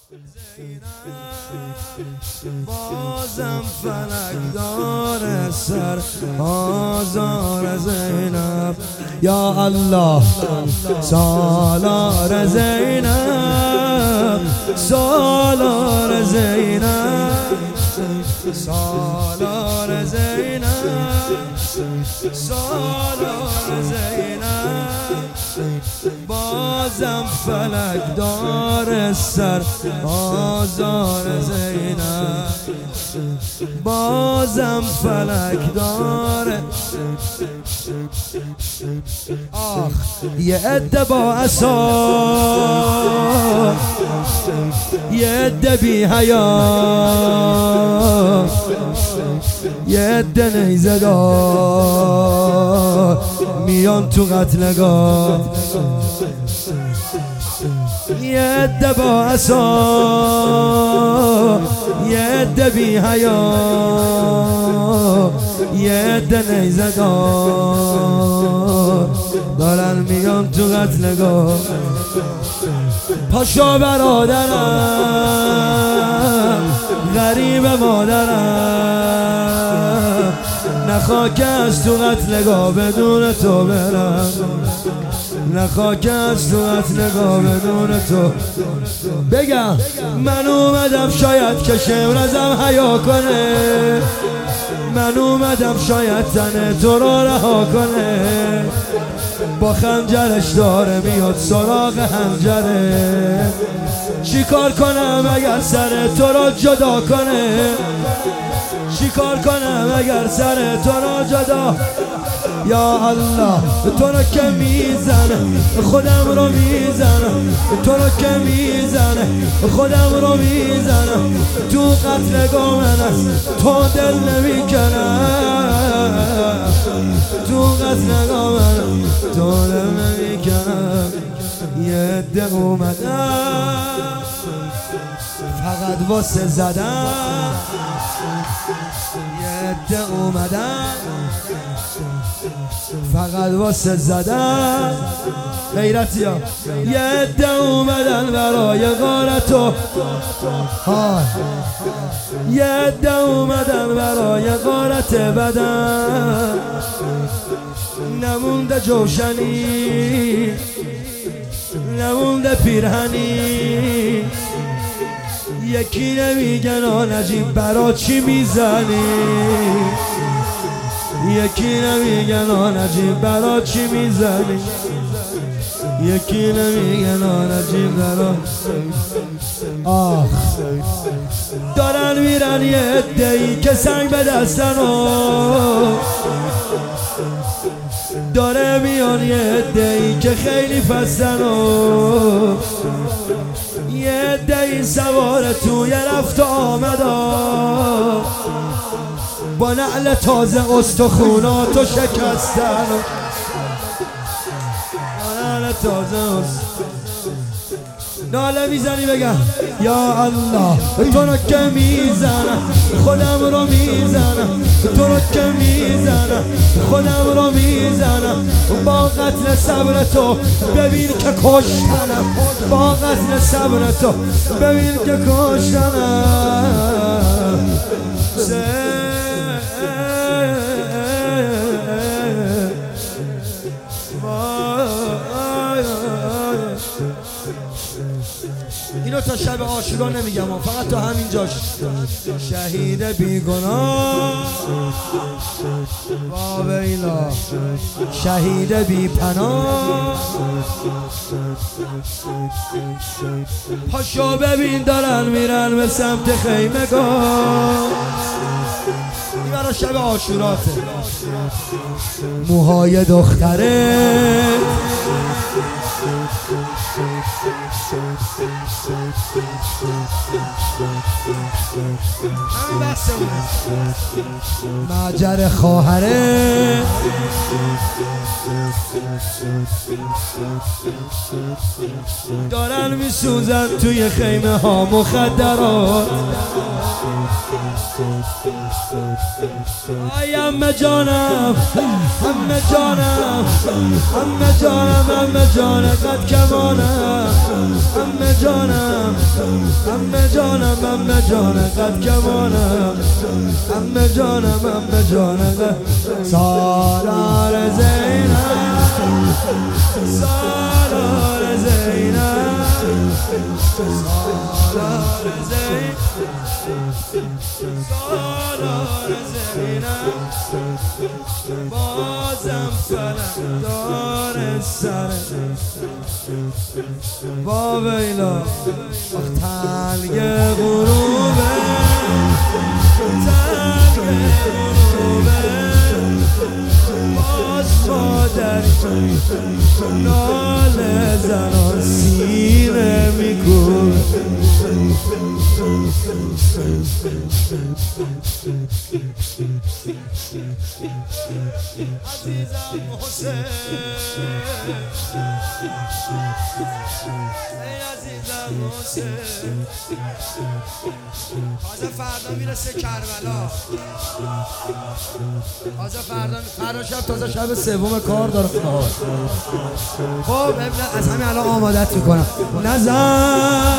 بازم فلک داره سر آزار زینب. یا الله سالار زینب، سالار زینب، سالار زینب، سالار زینب. بازم فلک داره سر آزار زینب، بازم فلک داره. آخ یه عده با عصا، یه عده بی حیا، یه عده نیزه دار میان تو قتلگاه. یه عده با عصا، یه عده بی حیا، یه عده نیزه دار دارن میان تو قتلگاه. پاشا برادرم، غریب مادرم، نخواک از تو قتلگاه بدون تو برم، نخواک از تو قتلگاه بدون تو. بگم من اومدم شاید که شمرزم حیا کنه، من اومدم شاید تن تو را رها کنه. با خنجرش داره میاد سراغ حنجره، چی کار کنم اگر سر تو را جدا کنه، چی کار کنم اگر سر تو را جدا. یا الله تو رو که میزنه خودم رو میزنه، تو رو که میزنه خودم رو میزنه. تو قتلگاه من است تو دل نمیکنم، تو قتلگاه من تو دل نمیکنم. یه عده اومدم فقط واسه زدم، یه عده اومدم فقط واسه زدن. غیرتی ها یه عده اومدن برای غارتو، یه عده اومدن برای غارت بدن. نمونده جوشنی، نمونده پیرهنی، یکی نمیگن آ نجیب برا چی میزنی، یکی نمیگن آ نجیب برا چی میزنی، یکی نمیگن آ نجیب برا. آخ دارن میرن یه عده‌ای که سنگ به دستن و داره میان یه عده‌ای که خیلی پستن و یه عده‌ای سوار توی رفت و آمدا، با نعل تازه استخوناتو شکستن، با نعل تازه ناله میزنی بگم یا الله تو رو که میزنم خودم رو میزنم، تو رو که میزنم خودم رو میزنم. با قتل صبر تو ببین که کشتنم، با قتل صبر تو ببین که کشتنم. اینو تا شب عاشورا نمیگم، فقط تا همینجاش. شهید بیگناه واویلا، شهید بی پناه. پاشو ببین دارن میرن به سمت خیمگاه. این برای شب عاشوراته. موهای دختره همین بحثمونه. مهجر خواهره دارن میسوزن توی خیمه ها مخدرات. آی امه جانم، امه جانم، امه جانم، امه جانم قد کمانم، امه جانم، امه جانم امه جانم قد کمانم امه جانم امه جانم سالار زینب سالار زینب سالار زینب سالار زینب بازم فلک دار سر با ویلا تلگ غروبه تلگ غروبه باز مادری ناله زنان سینه میکن عزیزم حسین ای عزیزم حسین تازه فردا میرسه کربلا تازه فردا شب تازه شب سوم کار داره خب از همین الان آمادت میکنم نزن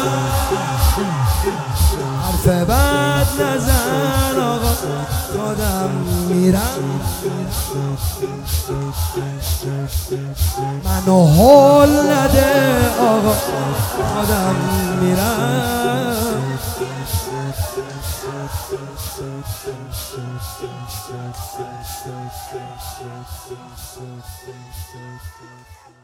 حرف بد نزن آقا خودم میرم منو حال نده آقا خودم میرم